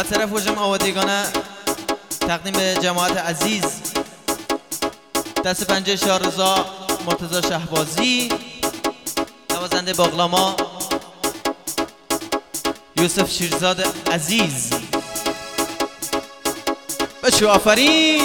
طرف وجم آوادگانه تقدیم به جماعت عزیز دست پنجه شارزا مرتضی شهبازی، نوازنده باقلاما یوسف شیرزاد عزیز. بچه آفرین.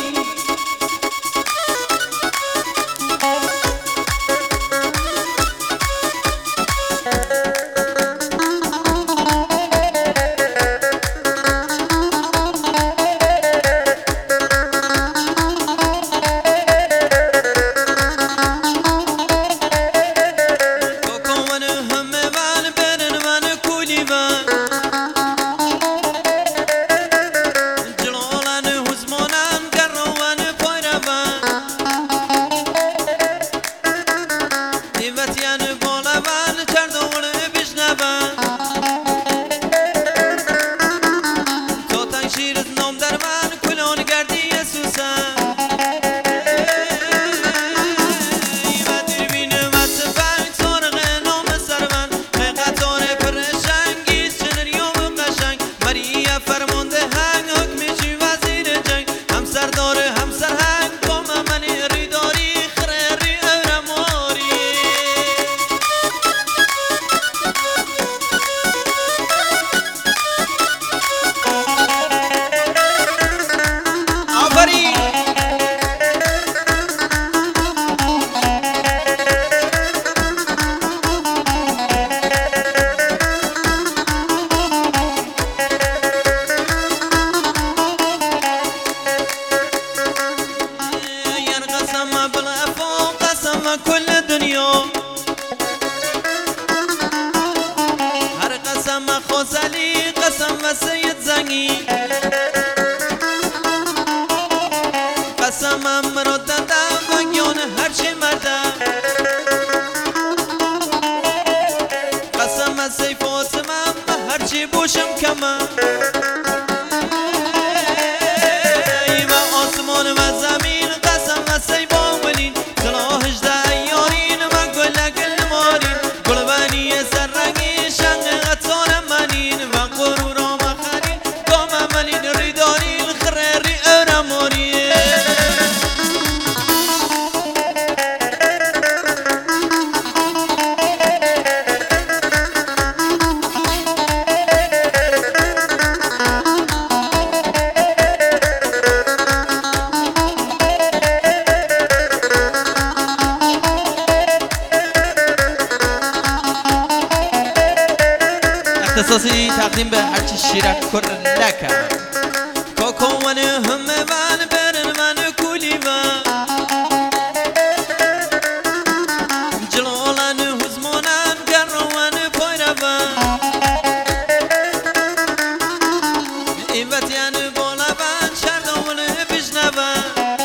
كل دنيا هر قسم خوزلی قسم و سید زنگی قسمم رو دادم و گیان هرچی مردم قسم سی فاطمم هرچی بوشم کمم و آسمان و زمین قسم و سی باولین اختصاصی تقدیم به هرچی شیرک کرلکه کوکو ونه همه من برن من کولی من جلالن حزمانن گرون پایره من ایوتین بالا من شردامونه بشنون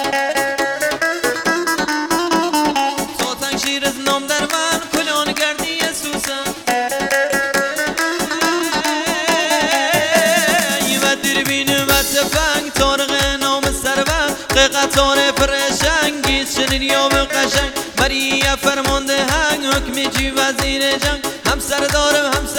ساتن شیر از نام در من کلان گردی سوسن قطار پرشنگی شنیدیام قشنگ مریه فرمانده هنگ حکمی چی وزیر جنگ هم سردارم هم